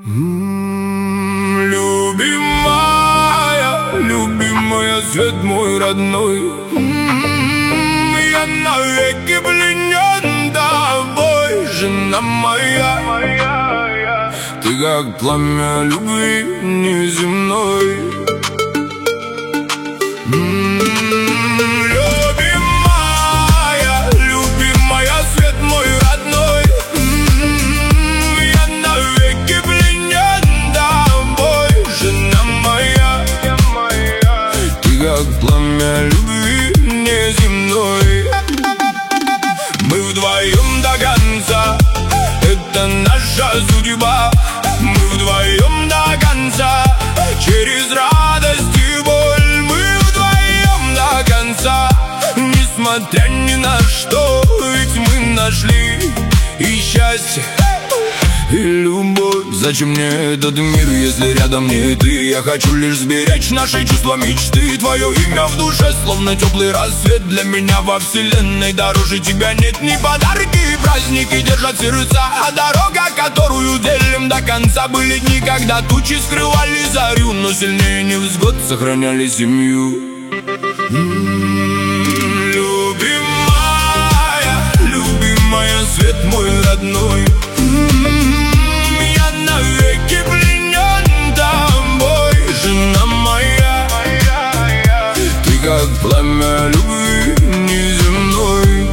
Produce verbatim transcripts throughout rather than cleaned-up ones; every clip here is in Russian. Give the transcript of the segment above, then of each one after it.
М-м, любимая, любимая, свет мой родной. М-м, я навеки пленен тобой, жена моя. Ты как пламя любви неземной. Как пламя любви неземной. Мы вдвоем до конца, это наша судьба. Мы вдвоем до конца, через радость и боль. Мы вдвоем до конца, несмотря ни на что. Ведь мы нашли и счастье, и любовь. Зачем мне этот мир, если рядом не ты? Я хочу лишь сберечь наши чувства, мечты. Твое имя в душе, словно теплый рассвет. Для меня во вселенной дороже тебя нет. Ни подарки и праздники держат сердца, а дорога, которую делим до конца. Были дни, когда тучи скрывали зарю, но сильнее невзгод сохраняли семью. М-м-м, любимая, любимая, свет мой родной. Навеки пленен тобой, жена моя. Ты как пламя любви неземной.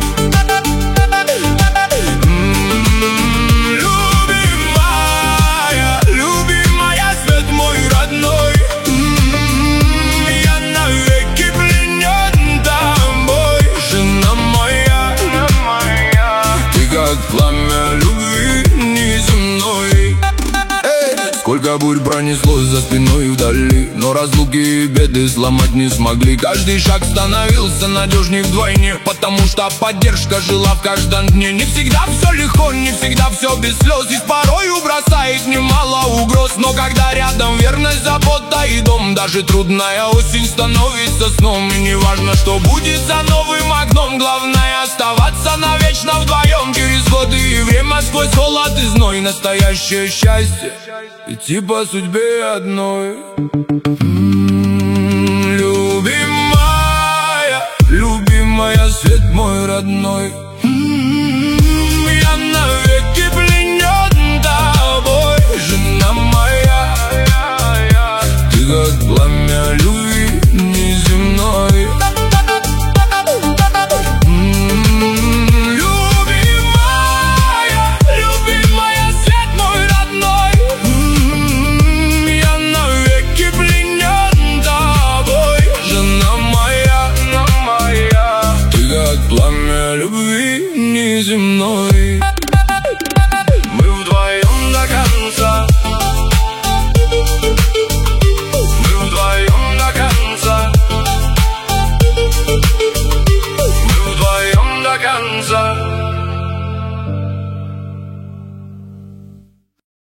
М-м-м, любимая, любимая, свет мой родной. М-м-м, я навеки пленен тобой, жена моя. Ты как пламя любви неземной. Сколько бурь пронеслось за спиной вдали, но разлуки и беды сломать не смогли. Каждый шаг становился надежней вдвойне, потому что поддержка жила в каждом дне. Не всегда все легко, не всегда все без слез, и порою бросает немало угроз. Но когда рядом верность, забота и дом, даже трудная осень становится сном. И не важно, что будет за новым окном, главное оставаться навечно вдвоем. Через годы и время, сквозь холод и зной, настоящее счастье идти по судьбе одной. М-м-м, любимая, любимая, свет мой родной. М-м-м, я навеки пленен тобой, жена моя. Ты как пламя любви неземной. Пламя любви неземной.